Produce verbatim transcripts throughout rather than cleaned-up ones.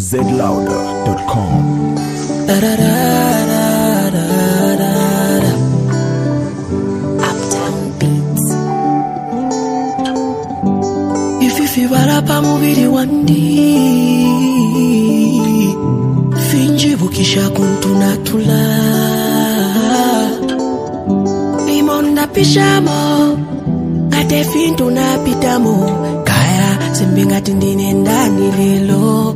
z louder dot com. Uptown Beats. Ififi barapa mubiri wandi finji bukisha kuntuna tula limonda pishamo ate fintu na pitamo kaya simbinga tindine ndani lilo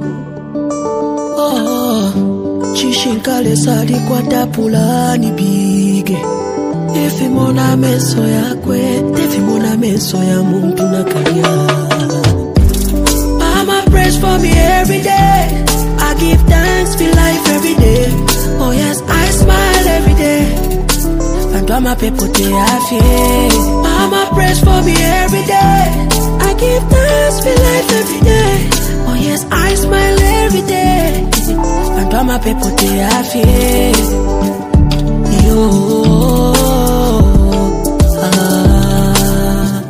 oh chishinkale sali kwa tapula ni bige ifi mona meso ya kwe tefi mona meso ya muntu na kalia. Mama prays for me every day, I give thanks for life every day. Oh yes, I smile every day. And all my people they are fear. Mama prays for me every day, I give thanks for life every day. Oh yes, I smile every day. And all my people they are fear. Yo, ah.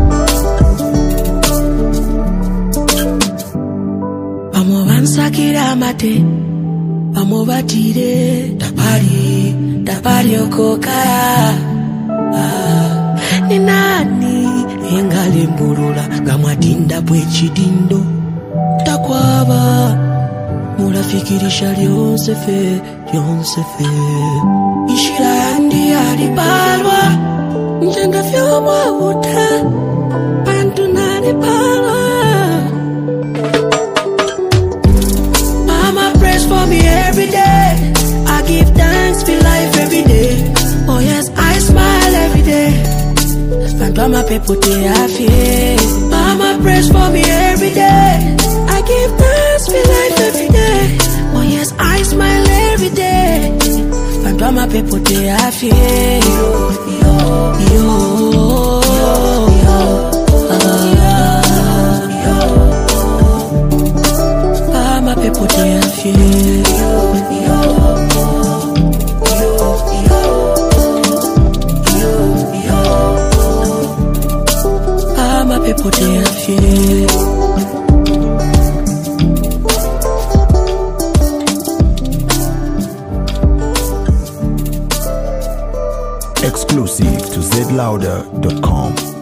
Amo vansakira mate, amo vatire tapari, tapari okokaya. Ah, ni nani engale mburula ngamwatinda bwechidindo takwaba mulafikirisha lyonse fe lyonse fe ishira yandi alibalwa njenga vyomwa uta bantu nalibalwa. Mama prays for me every day, I give thanks for life every day. Oh yes, I smile every day. And all my people they are fear. Mama prays for me every day, I give thanks for life every day. Oh yes, I smile every day. And all my people they are fear. Yo, yo, yo, yo, ah, yo. All my people they are fear. Yo, yo, yo, yo, yo, yo. All my people they are fear. Exclusive to z louder dot com.